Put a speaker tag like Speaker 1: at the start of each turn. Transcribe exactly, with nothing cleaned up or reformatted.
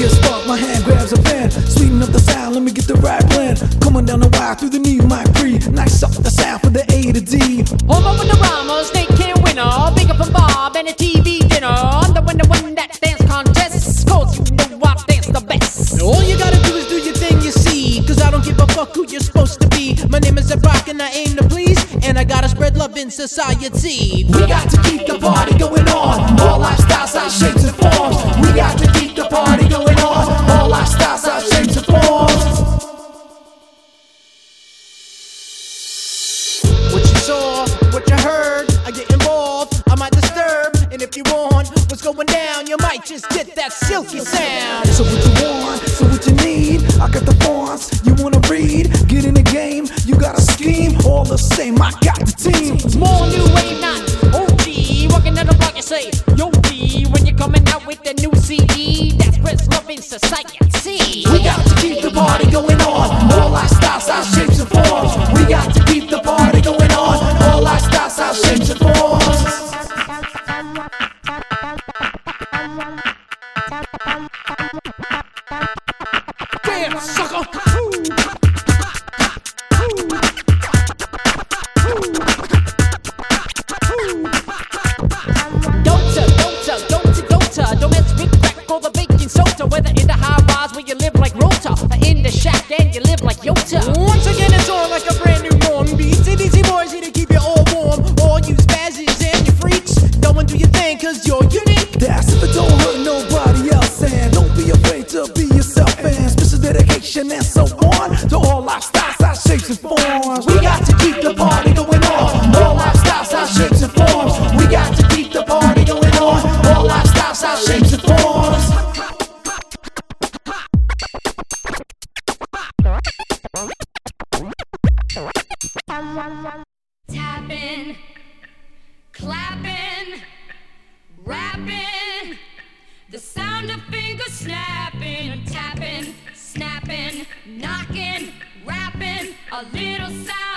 Speaker 1: get sparked, my hand grabs a pen. Sweeten up the sound, let me get the right blend. Coming down the wire through the knee, mic free. Nice up the sound for the A to D.
Speaker 2: Home over the Ramos, they can't win her. Big up from Bob and a T V dinner. I'm the one that won that dance contest. Cause you know I dance the best.
Speaker 3: All you gotta do is do your thing, you see. Cause I don't give a fuck who you're supposed to be. My name is Rock and I aim to please. And I gotta spread love in society.
Speaker 1: We got to keep the party going on. All lifestyles, our shapes and forms. We got to keep the party going on. All lifestyles, our shapes and forms.
Speaker 3: What you saw, what you heard, I get involved, I might disturb. And if you want what's going down, you might just get that silky sound.
Speaker 1: So what you want, so what you need, I got the forms, you wanna read. Get in the game, you got a scheme. All the same, I got the team.
Speaker 2: Small new wave, not O G. Walking down the block, you say, Yo D. When you're coming out with the new C D, that's Prince Love in Society.
Speaker 1: We got to keep the party going on. All lifestyles, our shapes and forms. We got to keep the party going on. All lifestyles, our shapes and forms.
Speaker 3: Damn, sucker!
Speaker 2: Whether in the high rise where you live like Rota, or in the shack and you live like Yota.
Speaker 3: Once again, it's on like a brand new morning beat. C D C boys here to keep you all warm. All you spazzes and you freaks, go and do your thing, cause you're unique.
Speaker 1: That's if it don't hurt nobody else. And don't be afraid to be yourself. And special dedication and so on to all lifestyles, our shapes and forms. We got to keep the party going on. All lifestyles, our shapes and forms. We got to keep the party going on. All lifestyles, our shapes and forms.
Speaker 4: Tapping, clapping, rapping, the sound of fingers snapping, tapping, snapping, knocking, rapping, a little sound.